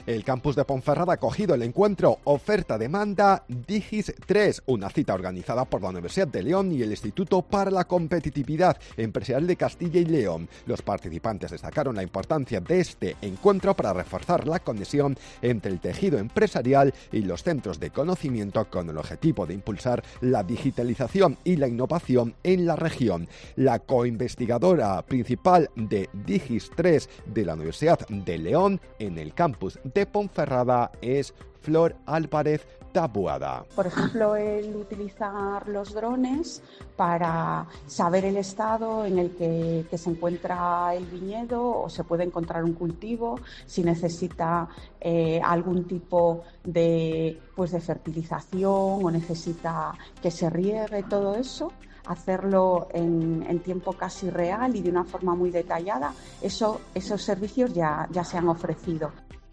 El campus de Ponferrada ha acogido el encuentro Oferta-Demanda Digis 3, una cita organizada por la Universidad de León y el Instituto para la Competitividad Empresarial de Castilla y León. Los participantes destacaron la importancia de este encuentro para reforzar la conexión entre el tejido empresarial y los centros de conocimiento con el objetivo de impulsar la digitalización y la innovación en la región. La coinvestigadora principal de Digis 3 de la Universidad de León en el campus de Ponferrada es Flor Álvarez Taboada. Por ejemplo, el utilizar los drones para saber el estado en el que se encuentra el viñedo o se puede encontrar un cultivo, si necesita algún tipo de fertilización o necesita que se riegue, todo eso. Hacerlo en tiempo casi real y de una forma muy detallada, esos servicios ya se han ofrecido.